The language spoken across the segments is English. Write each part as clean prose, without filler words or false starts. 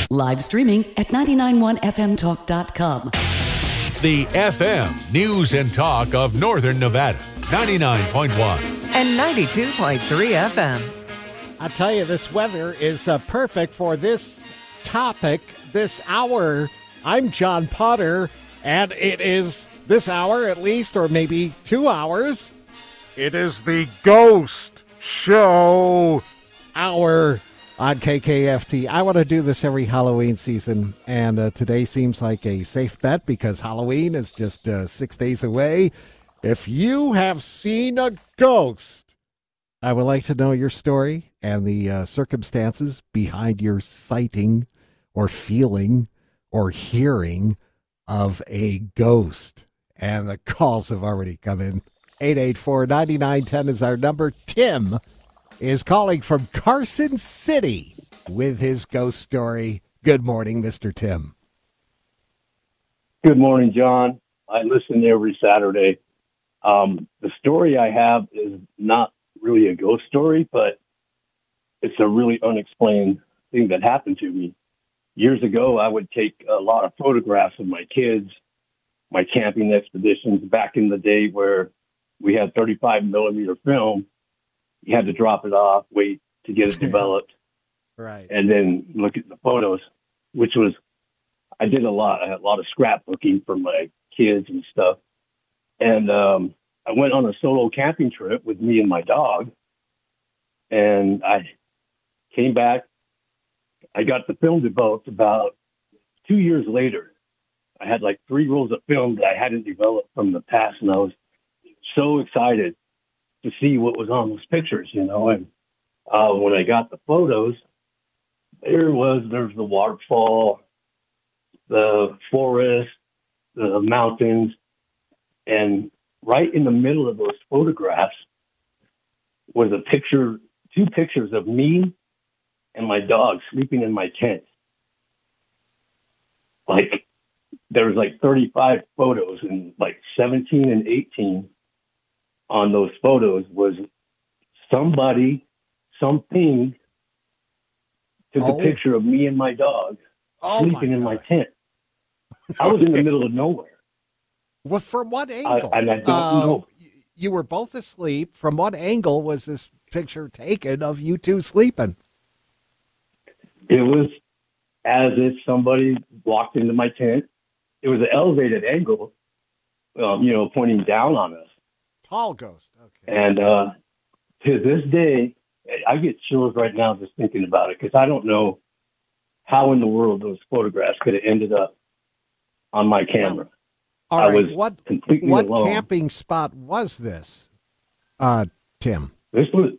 Live streaming at 991fmtalk.com. The FM News and Talk of Northern Nevada. 99.1 and 92.3 FM. I tell you, this weather is perfect for this topic, this hour. I'm John Potter, and it is this hour at least, or maybe 2 hours. It is the Ghost Show hour on KKFT. I want to do this every Halloween season, and today seems like a safe bet because Halloween is just 6 days away. If you have seen a ghost, I would like to know your story and the circumstances behind your sighting or feeling or hearing of a ghost. And the calls have already come in. 884-9910 is our number. Tim is calling from Carson City with his ghost story. Good morning, Mr. Tim. Good morning, John. I listen every Saturday. The story I have is not really a ghost story, but it's a really unexplained thing that happened to me. Years ago, I would take a lot of photographs of my kids, my camping expeditions back in the day where we had 35 millimeter film. You had to drop it off, wait to get it developed, Right, and then look at the photos, which was, I did a lot. I had a lot of scrapbooking for my kids and stuff. And I went on a solo camping trip with me and my dog, and I came back. I got the film developed about 2 years later. I had like 3 rolls of film that I hadn't developed from the past, and I was so excited to see what was on those pictures, you know. And when I got the photos, there's the waterfall, the forest, the mountains, and right in the middle of those photographs was a picture, 2 pictures of me and my dog sleeping in my tent. Like, there was like 35 photos, and like 17 and 18 on those photos was somebody, something to the picture of me and my dog sleeping in my tent. I was in the middle of nowhere. Well, from what angle? I don't know. You were both asleep. From what angle was this picture taken of you two sleeping? It was as if somebody walked into my tent. It was an elevated angle, pointing down on us. Tall ghost. Okay. And to this day, I get chills right now just thinking about it, because I don't know how in the world those photographs could have ended up on my camera. Well, all right. Was completely what alone. camping spot was this, Tim? This was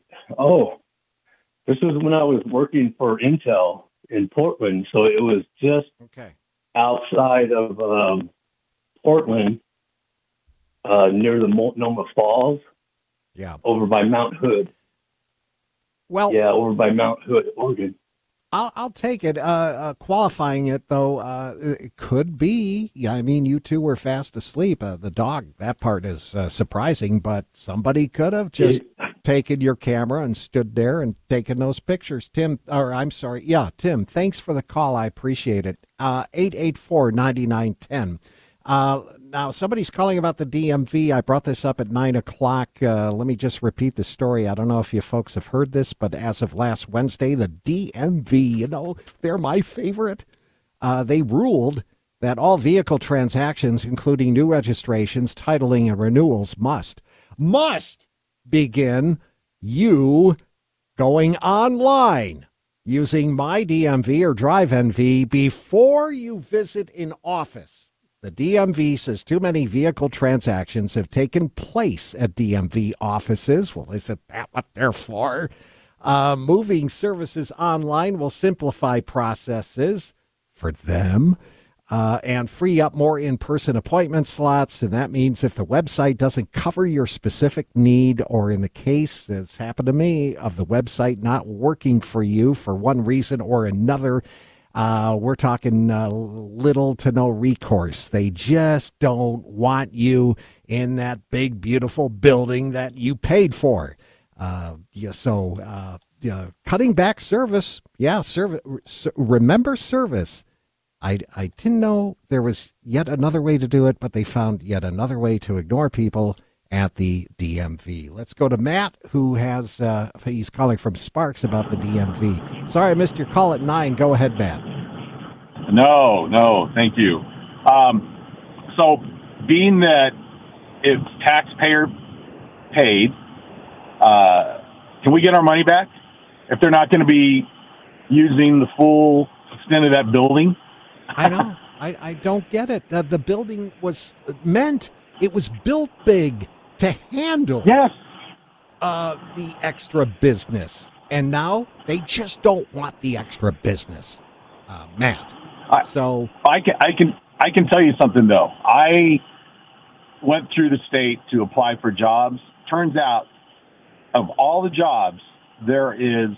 when I was working for Intel in Portland, so it was just outside of Portland, near the Multnomah Falls. Yeah, over by Mount Hood. Well, yeah, over by Mount Hood, Oregon. I'll take it. Qualifying it, though, it could be. Yeah, I mean, you two were fast asleep. The dog, that part is surprising, but somebody could have just taken your camera and stood there and taken those pictures. Tim, thanks for the call. I appreciate it. 884-9910. Now, somebody's calling about the DMV. I brought this up at 9 o'clock. Let me just repeat the story. I don't know if you folks have heard this, but as of last Wednesday, the DMV, they're my favorite. They ruled that all vehicle transactions, including new registrations, titling, and renewals, must begin you going online using MyDMV or DriveNV before you visit in office. The DMV says too many vehicle transactions have taken place at DMV offices. Well, isn't that what they're for? Moving services online will simplify processes for them and free up more in-person appointment slots. And that means if the website doesn't cover your specific need, or in the case that's happened to me of the website not working for you for one reason or another, we're talking little to no recourse. They just don't want you in that big, beautiful building that you paid for. So cutting back service. Yeah, remember service. I didn't know there was yet another way to do it, but they found yet another way to ignore people at the DMV. Let's go to Matt, who has he's calling from Sparks about the DMV. Sorry, I missed your call at 9. Go ahead, Matt. No, thank you. So, being that it's taxpayer paid, can we get our money back if they're not going to be using the full extent of that building? I know. I don't get it. The building was it was built big to handle the extra business. And now they just don't want the extra business, Matt. I can tell you something, though. I went through the state to apply for jobs. Turns out, of all the jobs, there is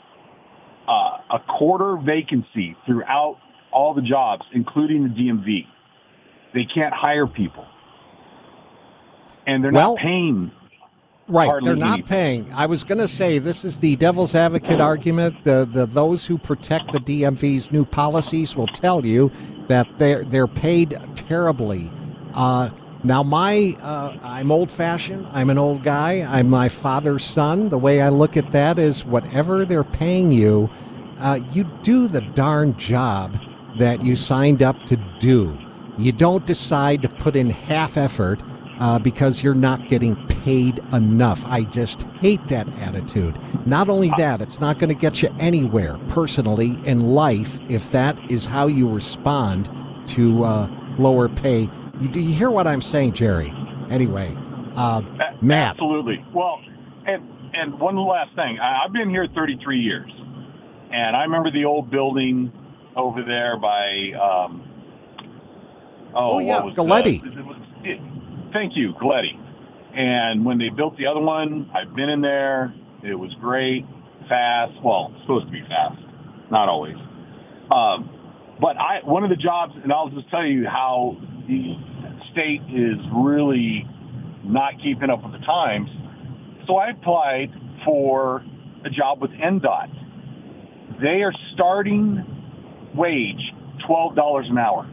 a quarter vacancy throughout all the jobs, including the DMV. They can't hire people. And they're not paying. Right, they're not paying. I was going to say, this is the devil's advocate argument. Those who protect the DMV's new policies will tell you that they're paid terribly. Now, I'm old-fashioned. I'm an old guy. I'm my father's son. The way I look at that is whatever they're paying you, you do the darn job that you signed up to do. You don't decide to put in half effort because you're not getting paid enough. I just hate that attitude. Not only that, it's not going to get you anywhere personally in life if that is how you respond to lower pay. Do you hear what I'm saying, Jerry? Anyway, Matt. Absolutely. Well, and one last thing. I've been here 33 years, and I remember the old building over there by Galletti. Thank you, Galletti. And when they built the other one, I've been in there. It was great, fast. Well, it's supposed to be fast, not always. But one of the jobs, and I'll just tell you how the state is really not keeping up with the times. So I applied for a job with NDOT. They are starting wage $12 an hour.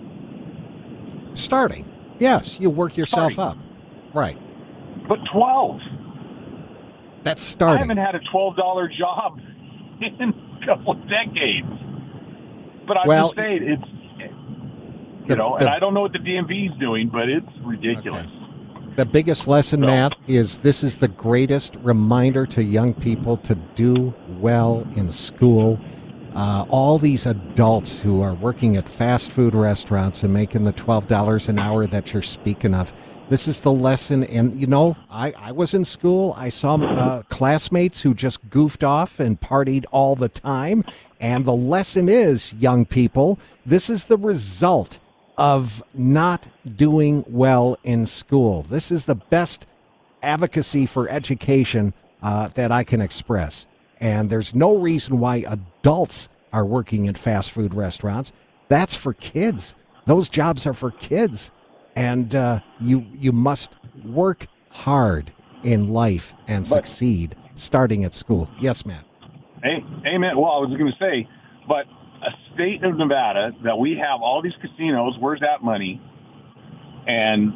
Starting. Yes, you work yourself up. Right. But 12. That's starting. I haven't had a $12 job in a couple of decades. But I'm just saying, it's, and I don't know what the DMV is doing, but it's ridiculous. Okay. The biggest lesson, Matt, is this is the greatest reminder to young people to do well in school. All these adults who are working at fast food restaurants and making the $12 an hour that you're speaking of, this is the lesson. And, I was in school. I saw classmates who just goofed off and partied all the time. And the lesson is, young people, this is the result of not doing well in school. This is the best advocacy for education that I can express. And there's no reason why adults are working in fast food restaurants. That's for kids. Those jobs are for kids. And you must work hard in life and succeed starting at school. Yes, Matt. Amen. Well, I was going to say, but a state of Nevada that we have all these casinos, where's that money? And,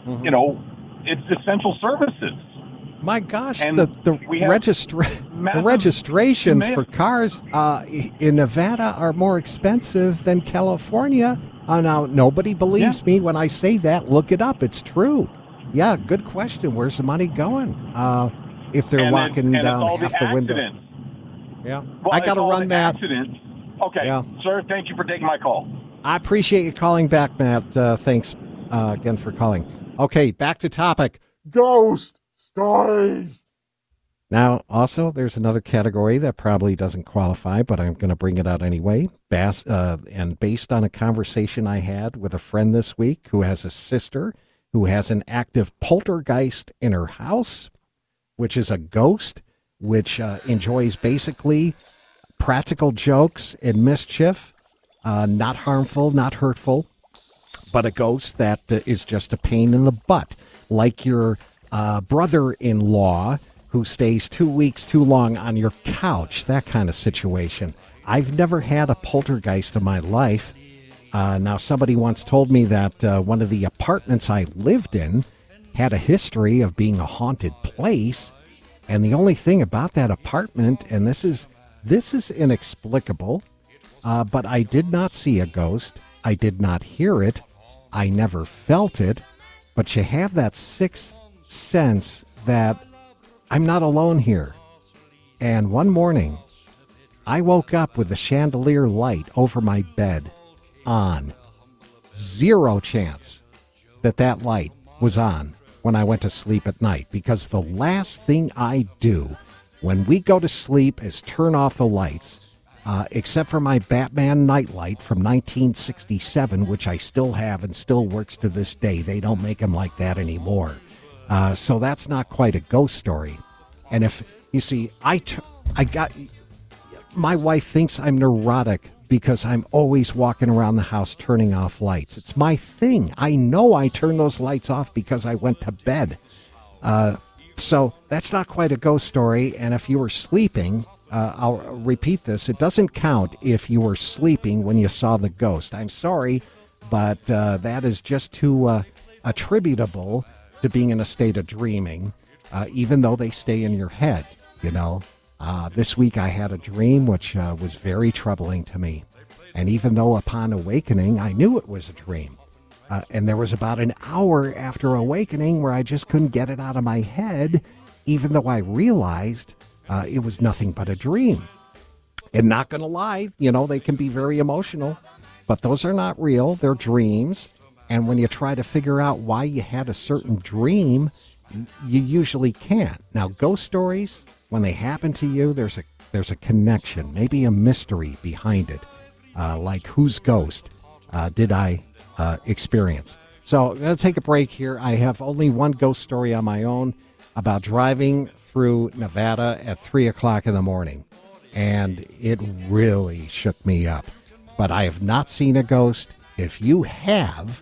it's essential services. My gosh, and the registrations for cars in Nevada are more expensive than California. Now, nobody believes me when I say that. Look it up. It's true. Yeah, good question. Where's the money going if they're locking down half the windows? Yeah, well, I got to run, Matt. Okay, sir, thank you for taking my call. I appreciate you calling back, Matt. Thanks again for calling. Okay, back to topic. Ghost stories. Now, also, there's another category that probably doesn't qualify, but I'm going to bring it out anyway. And based on a conversation I had with a friend this week who has a sister who has an active poltergeist in her house, which is a ghost, which enjoys basically practical jokes and mischief, not harmful, not hurtful, but a ghost that is just a pain in the butt, like your brother-in-law who stays 2 weeks too long on your couch, that kind of situation. I've never had a poltergeist in my life. Now, somebody once told me that one of the apartments I lived in had a history of being a haunted place. And the only thing about that apartment, and this is inexplicable, but I did not see a ghost. I did not hear it. I never felt it. But you have that sixth sense that I'm not alone here. And one morning, I woke up with the chandelier light over my bed on. Zero chance that light was on when I went to sleep at night, because the last thing I do when we go to sleep is turn off the lights, except for my Batman nightlight from 1967, which I still have and still works to this day. They don't make them like that anymore. So that's not quite a ghost story. And if you see, my wife thinks I'm neurotic because I'm always walking around the house turning off lights. It's my thing. I know I turn those lights off because I went to bed. So that's not quite a ghost story. And if you were sleeping, I'll repeat this. It doesn't count if you were sleeping when you saw the ghost. I'm sorry, but that is just too attributable to being in a state of dreaming, even though they stay in your head, you know. This week I had a dream which was very troubling to me. And even though upon awakening, I knew it was a dream. And there was about an hour after awakening where I just couldn't get it out of my head, even though I realized it was nothing but a dream. And not going to lie, you know, they can be very emotional, but those are not real. They're dreams. And when you try to figure out why you had a certain dream, you usually can't. Now, ghost stories, when they happen to you, there's a connection, maybe a mystery behind it, like whose ghost did I experience. So I'm going to take a break here. I have only one ghost story on my own about driving through Nevada at 3 o'clock in the morning, and it really shook me up. But I have not seen a ghost. If you have,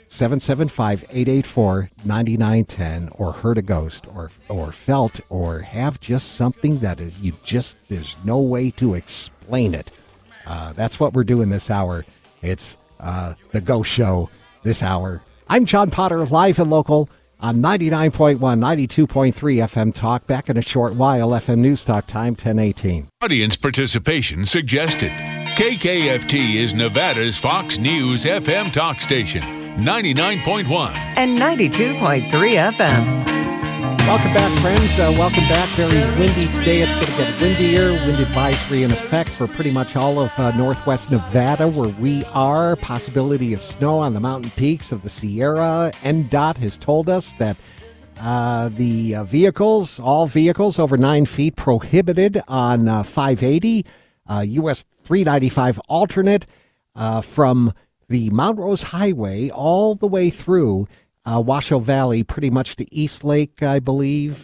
775-884-9910, or heard a ghost, or felt, or have just something that is, there's no way to explain it. That's what we're doing this hour. It's the Ghost Show this hour. I'm John Potter, live and local on 99.1, 92.3 FM Talk. Back in a short while, FM News Talk time, 10:18. Audience participation suggested. KKFT is Nevada's Fox News FM talk station, 99.1 and 92.3 FM. Welcome back, friends. Welcome back. Very windy today. It's going to get windier. Wind advisory in effect for pretty much all of northwest Nevada where we are. Possibility of snow on the mountain peaks of the Sierra. NDOT has told us that the all vehicles over 9 feet prohibited on 580, US 395 alternate from the Mount Rose Highway all the way through Washoe Valley, pretty much to East Lake, I believe.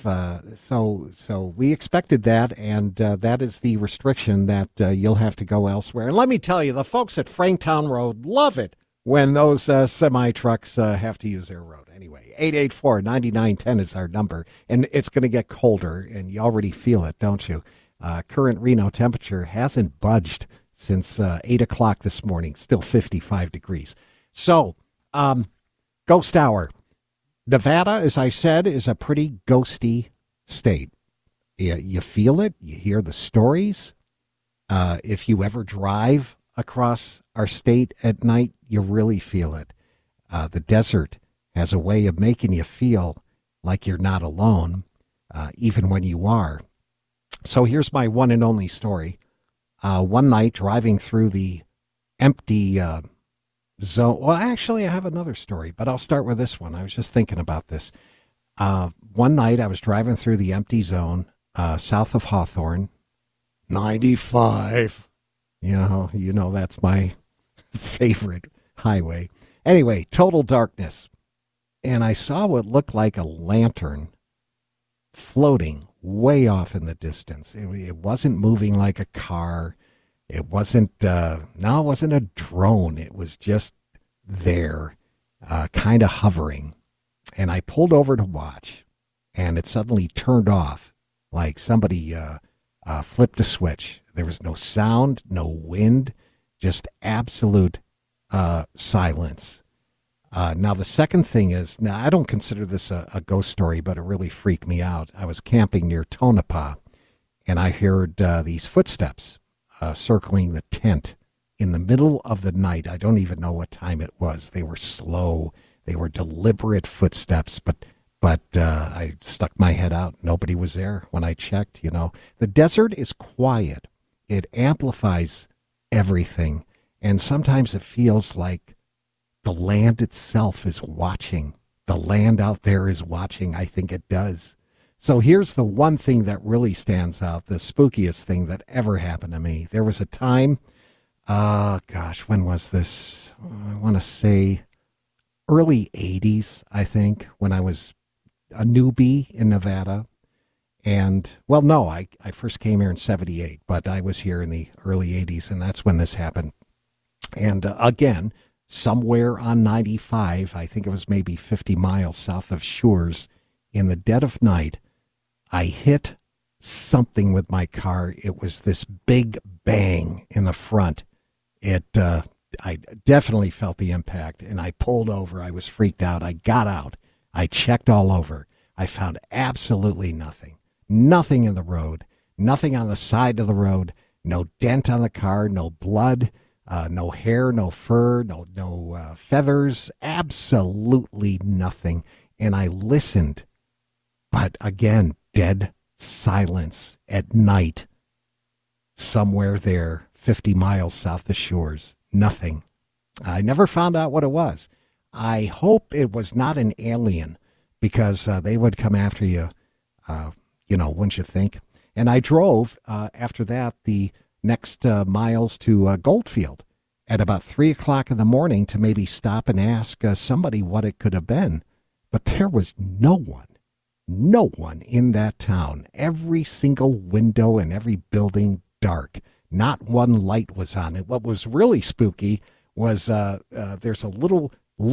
So we expected that, and that is the restriction that you'll have to go elsewhere. And let me tell you, the folks at Franktown Road love it when those semi-trucks have to use their road. Anyway, 884-9910 is our number, and it's going to get colder, and you already feel it, don't you? Current Reno temperature hasn't budged since 8 o'clock this morning, still 55 degrees. So, Ghost Hour. Nevada, as I said, is a pretty ghosty state. You feel it. You hear the stories. If you ever drive across our state at night, you really feel it. The desert has a way of making you feel like you're not alone, even when you are. So here's my one and only story. One night, driving through the empty zone. Well, actually, I have another story, but I'll start with this one. I was just thinking about this. One night, I was driving through the empty zone south of Hawthorne, 95. You know that's my favorite highway. Anyway, total darkness. And I saw what looked like a lantern floating way off in the distance. It wasn't moving like a car. It wasn't, it wasn't a drone. It was just there, kind of hovering. And I pulled over to watch, and it suddenly turned off like somebody flipped a switch. There was no sound, no wind, just absolute silence. Now, the second thing is, now I don't consider this a ghost story, but it really freaked me out. I was camping near Tonopah, and I heard these footsteps circling the tent in the middle of the night. I don't even know what time it was. They were slow. They were deliberate footsteps, but I stuck my head out. Nobody was there when I checked, The desert is quiet. It amplifies everything, and sometimes it feels like the land itself is watching. The land out there is watching. I think it does. So here's the one thing that really stands out, the spookiest thing that ever happened to me. There was a time, when was this? I want to say early 80s, I think, when I was a newbie in Nevada. And, well, no, I first came here in 78, but I was here in the early 80s, and that's when this happened. And again, somewhere on 95, I think it was maybe 50 miles south of Shores, in the dead of night, I hit something with my car. It was this big bang in the front. I definitely felt the impact, and I pulled over. I was freaked out. I got out. I checked all over. I found absolutely nothing. Nothing in the road. Nothing on the side of the road. No dent on the car. No blood. No hair, no fur, no feathers, absolutely nothing. And I listened, but again, dead silence at night, somewhere there, 50 miles south of Shores, nothing. I never found out what it was. I hope it was not an alien, because they would come after you, wouldn't you think? And I drove, after that, the next miles to Goldfield at about 3 o'clock in the morning to maybe stop and ask somebody what it could have been. But there was no one in that town. Every single window and every building dark. Not one light was on it. What was really spooky was there's a little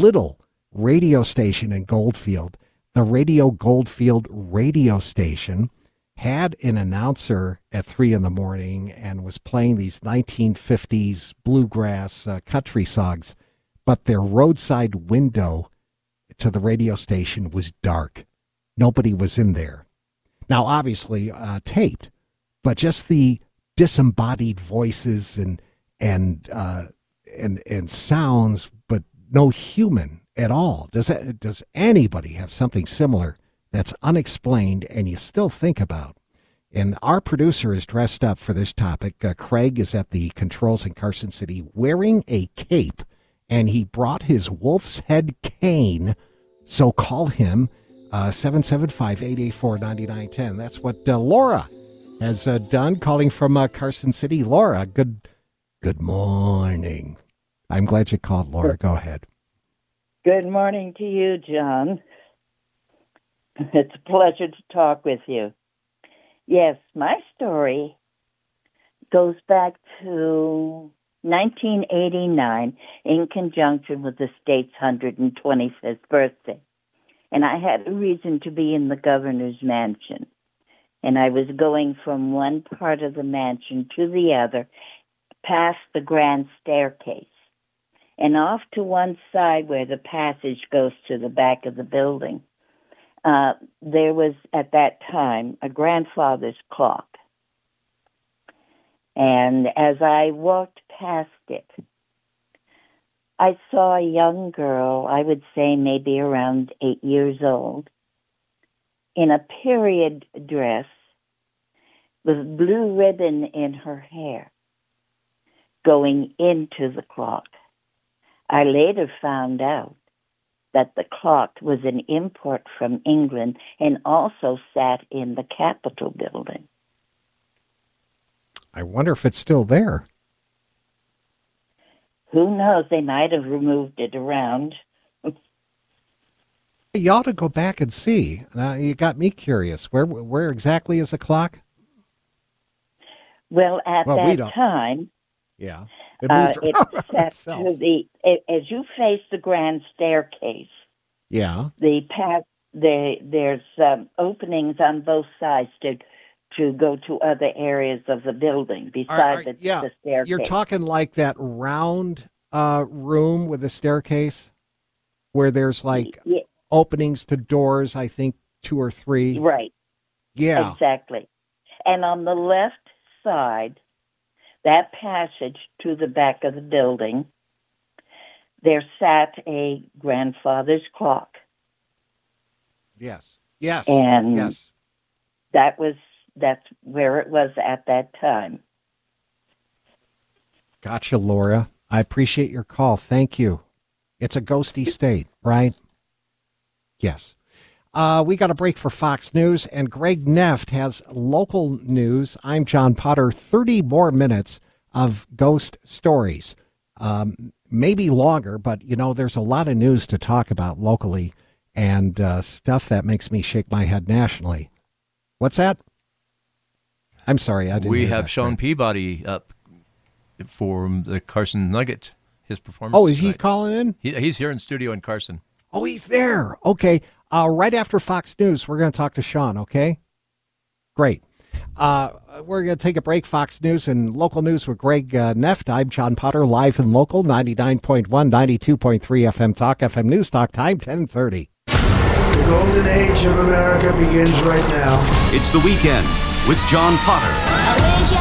radio station in Goldfield. The Radio Goldfield radio station had an announcer at 3 in the morning and was playing these 1950s bluegrass country songs, but their roadside window to the radio station was dark. Nobody was in there. Now, obviously taped, but just the disembodied voices and sounds, but no human at all. Does anybody have something similar that's unexplained and you still think about? And our producer is dressed up for this topic. Craig is at the controls in Carson City wearing a cape, and he brought his wolf's head cane. So call him 775-884-9910. That's what Laura has done, calling from Carson City. Laura, good morning. I'm glad you called, Laura. Go ahead. Good morning to you, John. It's a pleasure to talk with you. Yes, my story goes back to 1989 in conjunction with the state's 125th birthday. And I had a reason to be in the governor's mansion. And I was going from one part of the mansion to the other, past the grand staircase. And off to one side where the passage goes to the back of the building, there was, at that time, a grandfather's clock. And as I walked past it, I saw a young girl, I would say maybe around 8 years old, in a period dress with blue ribbon in her hair, going into the clock. I later found out that the clock was an import from England and also sat in the Capitol building. I wonder if it's still there. Who knows? They might have removed it around. You ought to go back and see. You got me curious. Where exactly is the clock? Well, at that time, yeah, it sat to as you face the grand staircase. Yeah, there's openings on both sides to to go to other areas of the building besides the staircase. You're talking like that round room with a staircase where there's like openings to doors, I think 2 or 3. Right. Yeah. Exactly. And on the left side, that passage to the back of the building, there sat a grandfather's clock. Yes. And that's where it was at that time. Gotcha, Laura. I appreciate your call. Thank you. It's a ghosty state, right? Yes. We got a break for Fox News, and Greg Neft has local news. I'm John Potter. 30 more minutes of ghost stories. Maybe longer, but, there's a lot of news to talk about locally and stuff that makes me shake my head nationally. What's that? I'm sorry, I didn't We hear have that, Sean Greg. Peabody up for the Carson Nugget, his performance. Oh, is he tonight. calling in? He's here in studio in Carson. Oh, he's there. Okay. Right after Fox News, we're going to talk to Sean, okay? Great. We're going to take a break. Fox News and local news with Greg Neft. I'm John Potter, live and local, 99.1, 92.3 FM Talk, FM News Talk, time 10:30. The golden age of America begins right now. It's the weekend with John Potter. I wish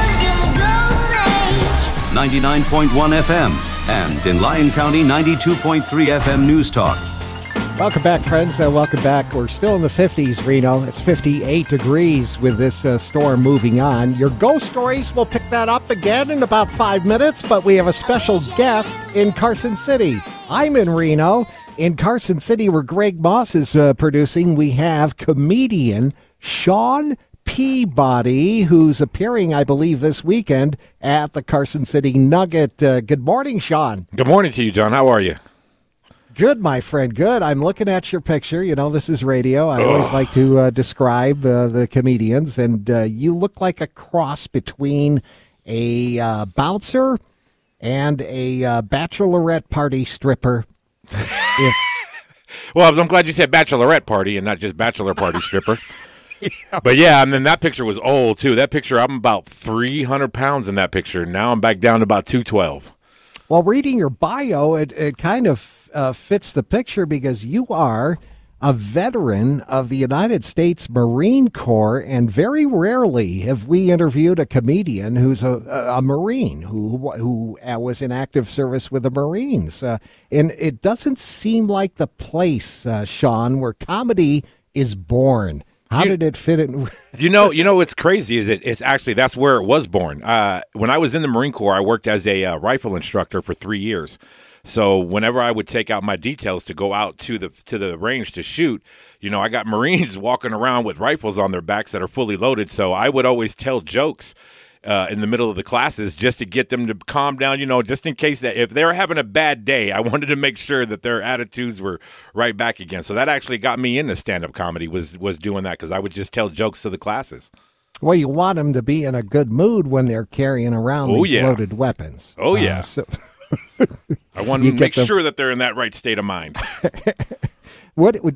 I lived in the golden age. 99.1 FM and in Lyon County, 92.3 FM News Talk. Welcome back, friends. Welcome back. We're still in the 50s, Reno. It's 58 degrees with this storm moving on. Your ghost stories, we'll pick that up again in about 5 minutes, but we have a special guest in Carson City. I'm in Reno. In Carson City, where Greg Moss is producing, we have comedian Sean Peabody, who's appearing, I believe, this weekend at the Carson City Nugget. Good morning, Sean. Good morning to you, John. How are you? Good, my friend. Good. I'm looking at your picture. This is radio. I always like to describe the comedians, and you look like a cross between a bouncer and a bachelorette party stripper. Well, I'm glad you said bachelorette party and not just bachelor party stripper. Yeah. But yeah, that picture was old too. That picture, I'm about 300 pounds in that picture. Now I'm back down to about 212. Well, reading your bio, it kind of fits the picture because you are a veteran of the United States Marine Corps, and very rarely have we interviewed a comedian who's a Marine who was in active service with the Marines. And it doesn't seem like the place, Sean, where comedy is born. How did it fit in? What's crazy is it's actually that's where it was born. When I was in the Marine Corps, I worked as a rifle instructor for 3 years. So whenever I would take out my details to go out to the range to shoot, I got Marines walking around with rifles on their backs that are fully loaded. So I would always tell jokes in the middle of the classes just to get them to calm down, just in case that if they're having a bad day, I wanted to make sure that their attitudes were right back again. So that actually got me into stand-up comedy was doing that because I would just tell jokes to the classes. Well, you want them to be in a good mood when they're carrying around these loaded weapons. Oh, yeah. I want to make sure that they're in that right state of mind. What were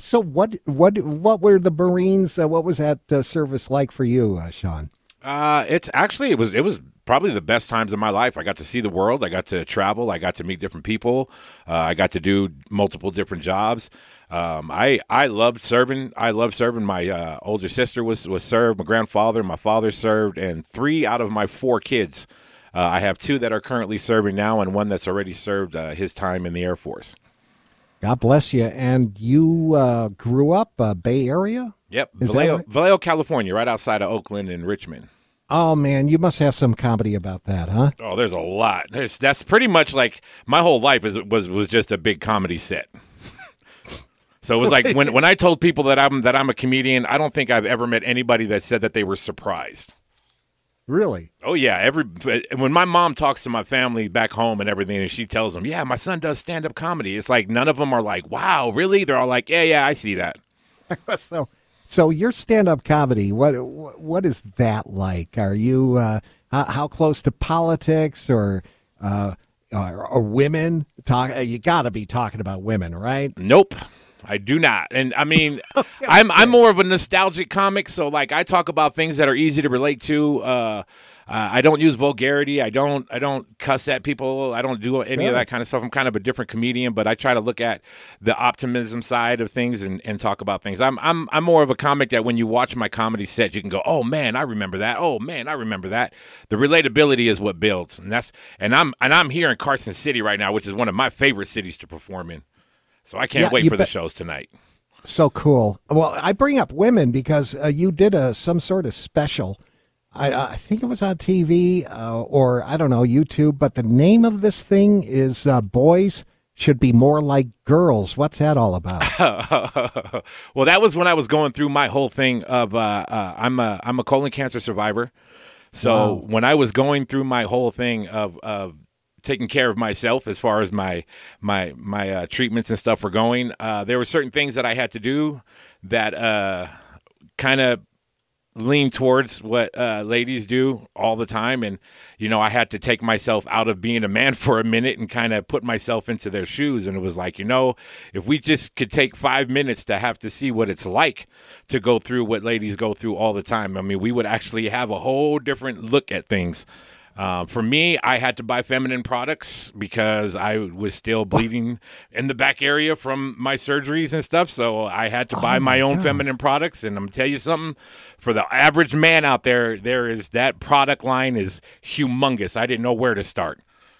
the Marines? What was that service like for you, Sean? It was probably the best times of my life. I got to see the world. I got to travel. I got to meet different people. I got to do multiple different jobs. I loved serving. My older sister was served. My grandfather, my father served, and 3 out of my 4 kids. I have 2 that are currently serving now, and 1 that's already served his time in the Air Force. God bless you. And you grew up Bay Area? Yep, Vallejo, California, right outside of Oakland and Richmond. Oh, man, you must have some comedy about that, huh? Oh, there's a lot. That's pretty much like my whole life was just a big comedy set. So it was like when I told people that I'm a comedian, I don't think I've ever met anybody that said that they were surprised. Really? Oh, yeah. When my mom talks to my family back home and everything, and she tells them, yeah, my son does stand-up comedy, it's like none of them are like, wow, really? They're all like, yeah, I see that. So your stand-up comedy, what is that like? Are you how close to politics or women? You got to be talking about women, right? Nope. I do not. And I mean, I'm more of a nostalgic comic, so like I talk about things that are easy to relate to. I don't use vulgarity. I don't cuss at people. I don't do any of that kind of stuff. I'm kind of a different comedian, but I try to look at the optimism side of things and talk about things. I'm more of a comic that when you watch my comedy set, you can go, oh man, I remember that. Oh man, I remember that. The relatability is what builds, and I'm here in Carson City right now, which is one of my favorite cities to perform in. So I can't wait for the shows tonight. So cool. Well, I bring up women because you did some sort of special. I think it was on TV or, I don't know, YouTube, but the name of this thing is Boys Should Be More Like Girls. What's that all about? Well, that was when I was going through my whole thing of I'm a colon cancer survivor. So when I was going through my whole thing of taking care of myself as far as my treatments and stuff were going, there were certain things that I had to do that kind of lean towards what ladies do all the time. And, you know, I had to take myself out of being a man for a minute and kind of put myself into their shoes. And it was like, you know, if we just could take 5 minutes to have to see what it's like to go through what ladies go through all the time, I mean, we would actually have a whole different look at things. For me, I had to buy feminine products because I was still bleeding in the back area from my surgeries and stuff. So I had to buy my own feminine products. And I'm telling you something, for the average man out there, that product line is humongous. I didn't know where to start.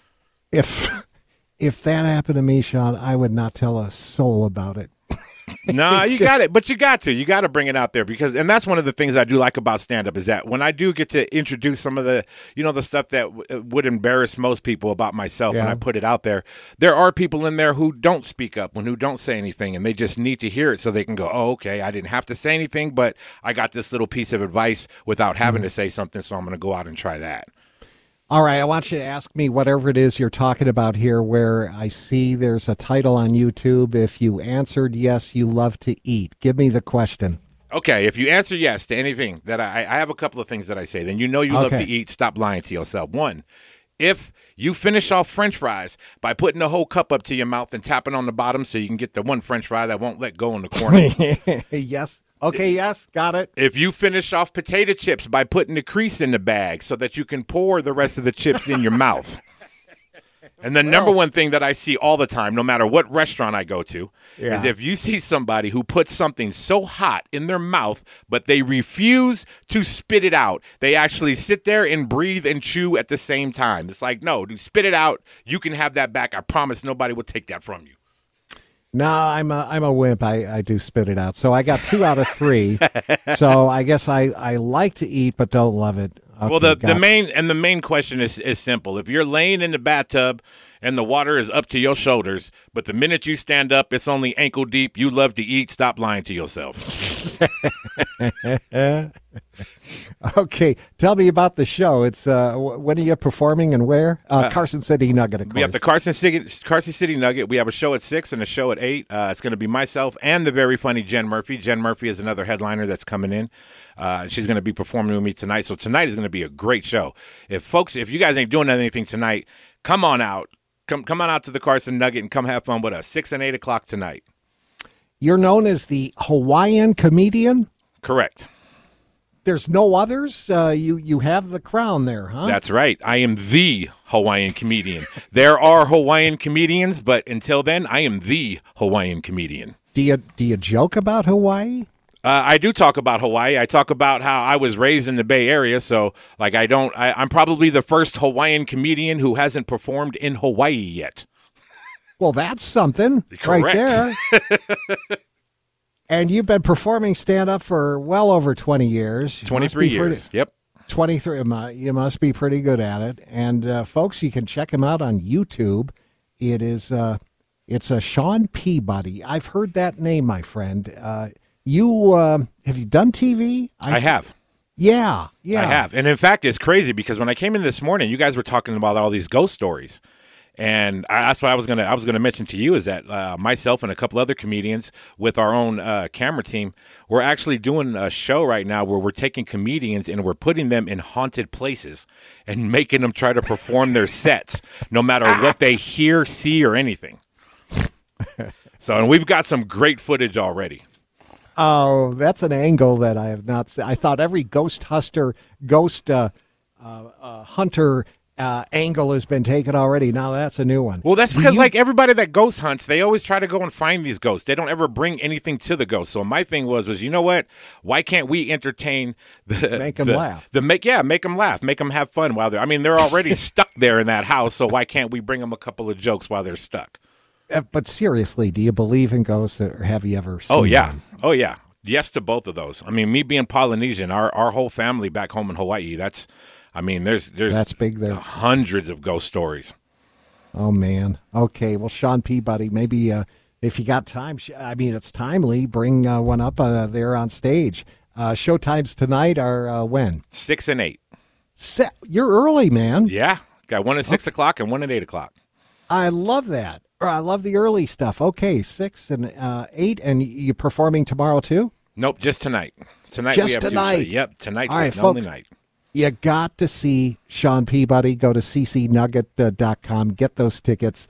If that happened to me, Sean, I would not tell a soul about it. No, you got it. But you got to bring it out there and that's one of the things I do like about stand-up is that when I do get to introduce some of the, you know, the stuff that would embarrass most people about myself and I put it out there are people in there who don't speak up, who don't say anything, and they just need to hear it so they can go, oh, okay, I didn't have to say anything, but I got this little piece of advice without having to say something, so I'm going to go out and try that. All right, I want you to ask me whatever it is you're talking about here, where I see there's a title on YouTube. If you answered yes, you love to eat. Give me the question. Okay, if you answer yes to anything that I have a couple of things that I say, then you know you love to eat. Stop lying to yourself. One, if you finish off French fries by putting the whole cup up to your mouth and tapping on the bottom so you can get the one French fry that won't let go in the corner. Yes. Okay, yes, got it. If you finish off potato chips by putting the crease in the bag so that you can pour the rest of the chips in your mouth. And the number one thing that I see all the time, no matter what restaurant I go to, is if you see somebody who puts something so hot in their mouth, but they refuse to spit it out. They actually sit there and breathe and chew at the same time. It's like, no, dude, spit it out. You can have that back. I promise nobody will take that from you. No, I'm a wimp. I do spit it out. So I got 2 out of 3. So I guess I like to eat but don't love it. Okay, well, the main question is simple. If you're laying in the bathtub and the water is up to your shoulders, but the minute you stand up, it's only ankle deep, you love to eat, stop lying to yourself. Okay, tell me about the show. It's when are you performing and where? Carson City Nugget, of course. We have the Carson City Nugget. We have a show at 6 and a show at 8. It's going to be myself and the very funny Jen Murphy. Jen Murphy is another headliner that's coming in. She's going to be performing with me tonight. So tonight is going to be a great show. If you guys ain't doing anything tonight, come on out. Come on out to the Carson Nugget and come have fun with us. 6 and 8 o'clock tonight. You're known as the Hawaiian comedian? Correct. There's no others? You have the crown there, huh? That's right. I am the Hawaiian comedian. There are Hawaiian comedians, but until then, I am the Hawaiian comedian. Do you joke about Hawaii? I do talk about Hawaii. I talk about how I was raised in the Bay Area, so like I'm probably the first Hawaiian comedian who hasn't performed in Hawaii yet. Well, that's something. Correct. Right there. And you've been performing stand-up for well over 20 years. 23 years, yep. 23. You must be pretty good at it. And, folks, you can check him out on YouTube. It's a Sean Peabody. I've heard that name, my friend. Have you done TV? I have. Yeah. I have. And, in fact, it's crazy because when I came in this morning, you guys were talking about all these ghost stories. And that's what I was gonna mention to you is that myself and a couple other comedians with our own camera team, we're actually doing a show right now where we're taking comedians and we're putting them in haunted places and making them try to perform their sets, no matter what they hear, see, or anything. So, and we've got some great footage already. Oh, that's an angle that I have not seen. I thought every ghost hunter angle has been taken already. Now that's a new one. Well, that's because like everybody that ghost hunts, they always try to go and find these ghosts. They don't ever bring anything to the ghost. So my thing was you know what? Why can't we entertain make them laugh? Make them laugh, make them have fun while they're already stuck there in that house. So why can't we bring them a couple of jokes while they're stuck? But seriously, do you believe in ghosts, or have you ever seen one? Oh, yeah. Yes to both of those. I mean, me being Polynesian, our whole family back home in Hawaii, there's that's big there. Hundreds of ghost stories. Oh, man. Okay, well, Sean Peabody, maybe if you got time, it's timely, bring one up there on stage. Show times tonight are when? 6 and 8. You're early, man. Yeah. Got one at 6 o'clock and one at 8 o'clock. I love that. I love the early stuff. Okay, 6 and 8, and you performing tomorrow too? Nope, just tonight. Tonight just we have tonight. Tuesday. Yep, tonight's all right, the folks, only night. You got to see Sean Peabody. Go to ccnugget.com. Get those tickets.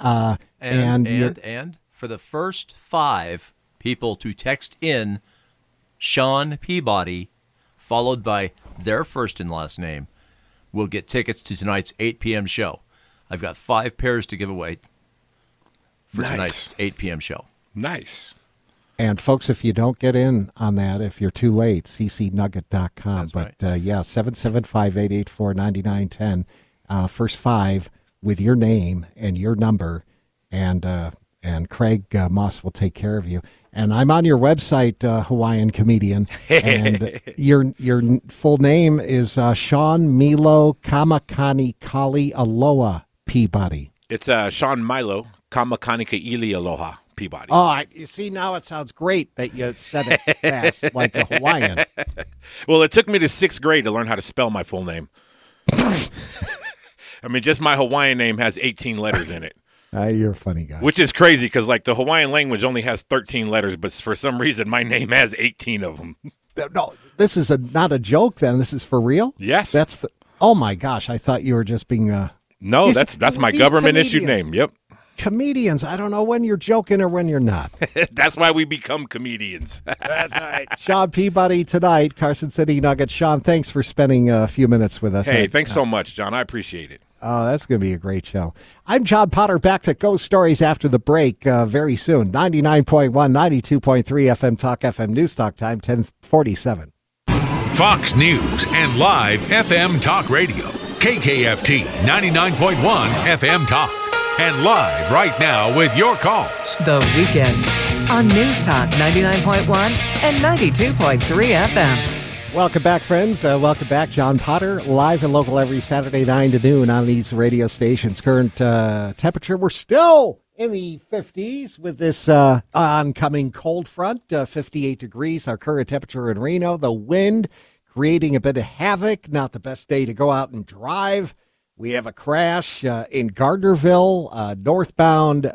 And for the first 5 people to text in Sean Peabody, followed by their first and last name, will get tickets to tonight's 8 p.m. show. I've got 5 pairs to give away for tonight's 8 p.m. show. Nice. And, folks, if you don't get in on that, if you're too late, ccnugget.com. That's right. 775-884-9910. First 5 with your name and your number, and Craig Moss will take care of you. And I'm on your website, Hawaiian Comedian, and your full name is Sean Milo Kamakani Kali Aloha Peabody. It's Sean Milo Kamakanika Ili Aloha Peabody. Oh, you see, now it sounds great that you said it fast like a Hawaiian. Well, it took me to 6th grade to learn how to spell my full name. I mean, just my Hawaiian name has 18 letters in it. You're a funny guy. Which is crazy because, like, the Hawaiian language only has 13 letters, but for some reason my name has 18 of them. No, this is not a joke then. This is for real? Yes. Oh, my gosh. I thought you were just being... No, that's my government-issued name. Yep. Comedians, I don't know when you're joking or when you're not. That's why we become comedians. That's right. Sean Peabody tonight, Carson City Nuggets. Sean, thanks for spending a few minutes with us. Hey, thanks so much, John. I appreciate it. Oh, that's going to be a great show. I'm John Potter, back to Ghost Stories after the break very soon. 99.1, 92.3 FM Talk, FM News Talk time, 1047. Fox News and live FM Talk Radio. KKFT 99.1 FM Talk. And live right now with your calls. The Weekend on News Talk 99.1 and 92.3 FM. Welcome back, friends. Welcome back. John Potter, live and local every Saturday, 9 to noon on these radio stations. Current temperature, we're still in the 50s with this oncoming cold front, 58 degrees. Our current temperature in Reno. The wind creating a bit of havoc. Not the best day to go out and drive. We have a crash in Gardnerville, northbound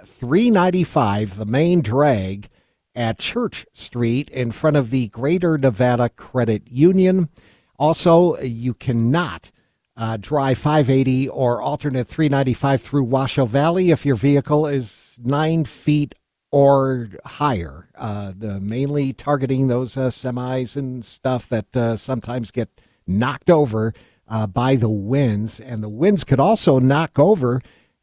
395, the main drag at Church Street in front of the Greater Nevada Credit Union. Also, you cannot drive 580 or alternate 395 through Washoe Valley if your vehicle is 9 feet or higher. Mainly targeting those semis and stuff that sometimes get knocked over by the winds, and the winds could also knock over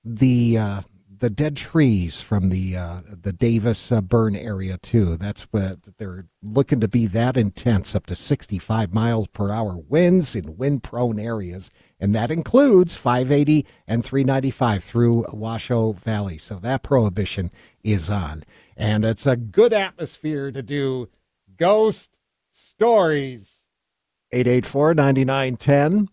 the dead trees from the Davis burn area too. That's what they're looking to be, that intense, up to 65 miles per hour winds in wind-prone areas, and that includes 580 and 395 through Washoe Valley. So that prohibition is on, and it's a good atmosphere to do ghost stories. 884-9910,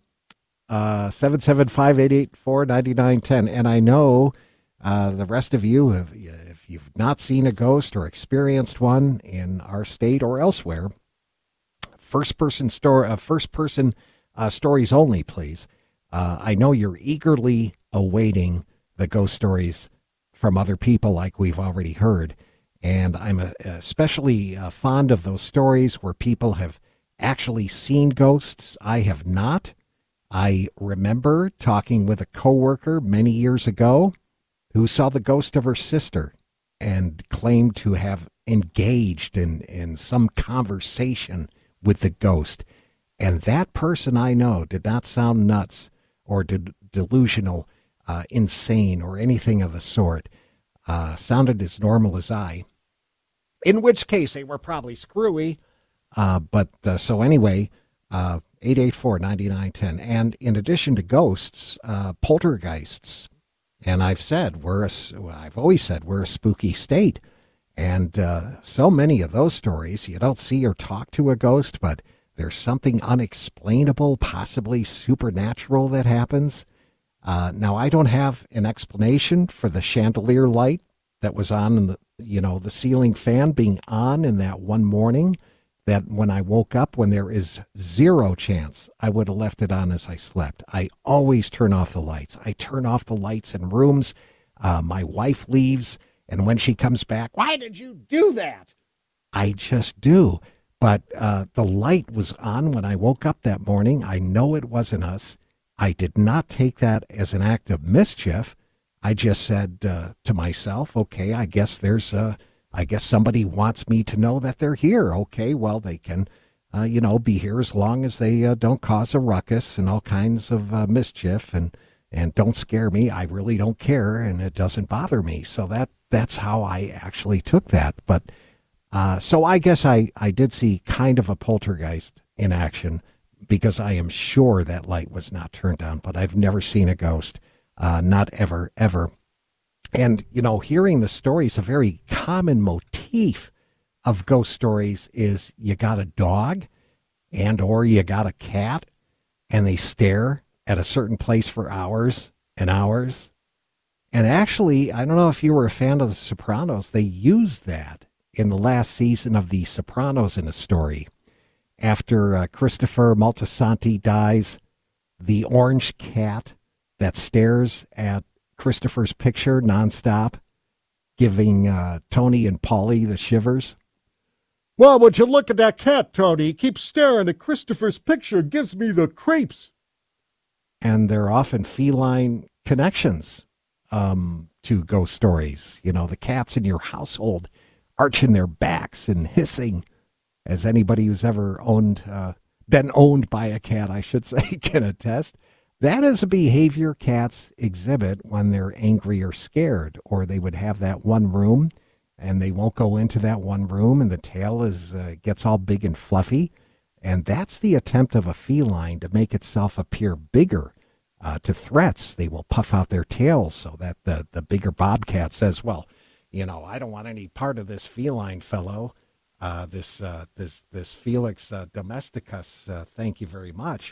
775-884-9910. And I know the rest of you, if you've not seen a ghost or experienced one in our state or elsewhere, first-person stories only, please. I know you're eagerly awaiting the ghost stories from other people like we've already heard. And I'm especially fond of those stories where people have actually seen ghosts. I have not. I remember talking with a coworker many years ago who saw the ghost of her sister and claimed to have engaged in some conversation with the ghost. And that person I know did not sound nuts or delusional, insane, or anything of the sort. Sounded as normal as I. In which case, they were probably screwy. So anyway, 884-9910. And in addition to ghosts, poltergeists. And I've always said we're a spooky state. And so many of those stories, you don't see or talk to a ghost, but there's something unexplainable, possibly supernatural that happens. Now, I don't have an explanation for the chandelier light that was on in the ceiling fan being on in that one morning, that when I woke up, when there is zero chance I would have left it on as I slept. I always turn off the lights. I turn off the lights in rooms. My wife leaves, and when she comes back, why did you do that? I just do. But the light was on when I woke up that morning. I know it wasn't us. I did not take that as an act of mischief. I just said to myself, okay, I guess somebody wants me to know that they're here. Okay, well, they can, be here as long as they don't cause a ruckus and all kinds of mischief and don't scare me. I really don't care, and it doesn't bother me. So that's how I actually took that. But so I guess I did see kind of a poltergeist in action, because I am sure that light was not turned on, but I've never seen a ghost. Not ever, ever. And, hearing the stories, a very common motif of ghost stories is you got a dog or you got a cat, and they stare at a certain place for hours and hours. And actually, I don't know if you were a fan of The Sopranos, they used that in the last season of The Sopranos in a story. After Christopher Moltisanti dies, the orange cat that stares at Christopher's picture nonstop, giving Tony and Paulie the shivers. Well, would you look at that cat, Tony? He keeps staring at Christopher's picture. Gives me the creeps. And there are often feline connections to ghost stories. The cats in your household arching their backs and hissing, as anybody who's ever been owned by a cat, I should say, can attest. That is a behavior cats exhibit when they're angry or scared, or they would have that one room and they won't go into that one room, and the tail gets all big and fluffy. And that's the attempt of a feline to make itself appear bigger to threats. They will puff out their tails so that the bigger bobcat says, well, I don't want any part of this feline fellow, this Felix domesticus, thank you very much.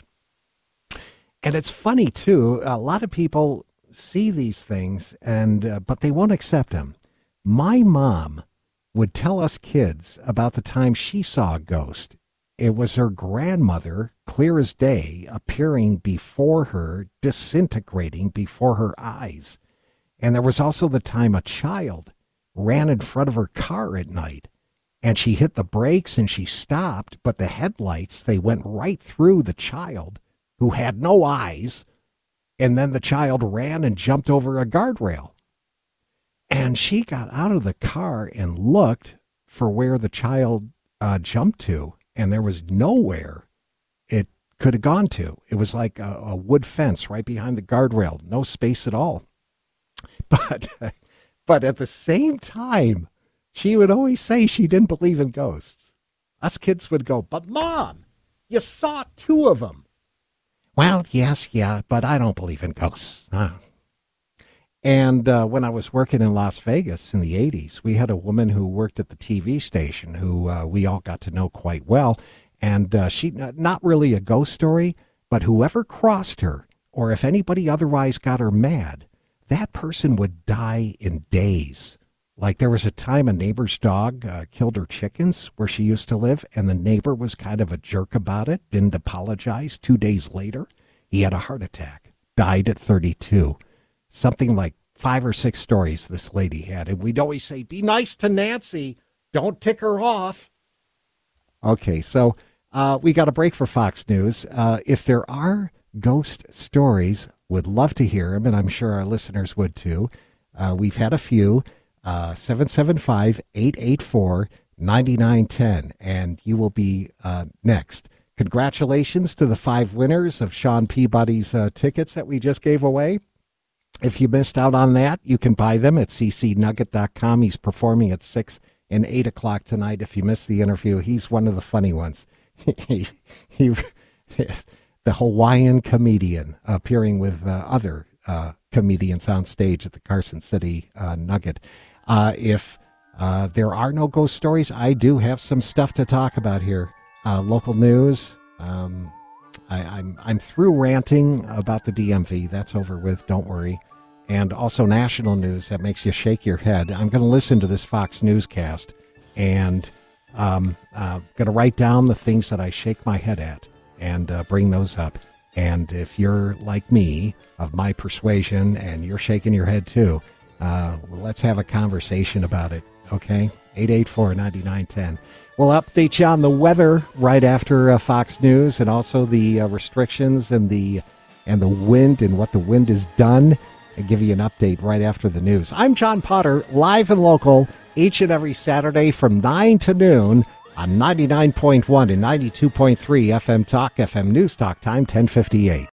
And it's funny, too, a lot of people see these things, but they won't accept them. My mom would tell us kids about the time she saw a ghost. It was her grandmother, clear as day, appearing before her, disintegrating before her eyes. And there was also the time a child ran in front of her car at night, and she hit the brakes and she stopped, but the headlights, they went right through the child, who had no eyes, and then the child ran and jumped over a guardrail. And she got out of the car and looked for where the child jumped to, and there was nowhere it could have gone to. It was like a wood fence right behind the guardrail, no space at all. But at the same time, she would always say she didn't believe in ghosts. Us kids would go, but Mom, you saw two of them. Well, yes, yeah, but I don't believe in ghosts. And when I was working in Las Vegas in the 80s, we had a woman who worked at the TV station who we all got to know quite well. And she, not really a ghost story, but whoever crossed her, or if anybody otherwise got her mad, that person would die in days. Like there was a time a neighbor's dog killed her chickens where she used to live, and the neighbor was kind of a jerk about it, didn't apologize. 2 days later, he had a heart attack, died at 32. Something like 5 or 6 stories this lady had. And we'd always say, be nice to Nancy. Don't tick her off. Okay, so we got a break for Fox News. If there are ghost stories, would love to hear them, and I'm sure our listeners would too. We've had a few. 775-884-9910, and you will be next. Congratulations to the 5 winners of Sean Peabody's tickets that we just gave away. If you missed out on that, you can buy them at ccnugget.com. He's performing at 6 and 8 o'clock tonight. If you missed the interview, he's one of the funny ones. he the Hawaiian comedian appearing with other comedians on stage at the Carson City Nugget. If there are no ghost stories, I do have some stuff to talk about here. Local news. I'm through ranting about the DMV. That's over with. Don't worry. And also national news that makes you shake your head. I'm going to listen to this Fox Newscast and going to write down the things that I shake my head at and bring those up. And if you're like me, of my persuasion, and you're shaking your head too, let's have a conversation about it, okay? 884-9910. We'll update you on the weather right after Fox News, and also the restrictions and the wind and what the wind has done, and give you an update right after the news. I'm John Potter, live and local, each and every Saturday from 9 to noon on 99.1 and 92.3 FM Talk, FM News Talk, time 10:58.